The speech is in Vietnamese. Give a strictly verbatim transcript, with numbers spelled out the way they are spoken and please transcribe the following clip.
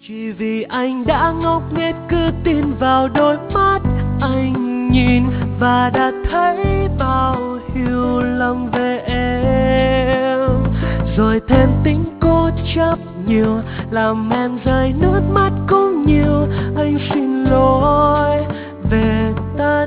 Chỉ vì anh đã ngốc nghếch cứ tin vào đôi mắt anh nhìn và đã thấy bao hiểu lầm về em, rồi thêm tính cố chấp nhiều làm em rơi nước mắt cũng nhiều. Anh xin lỗi về tất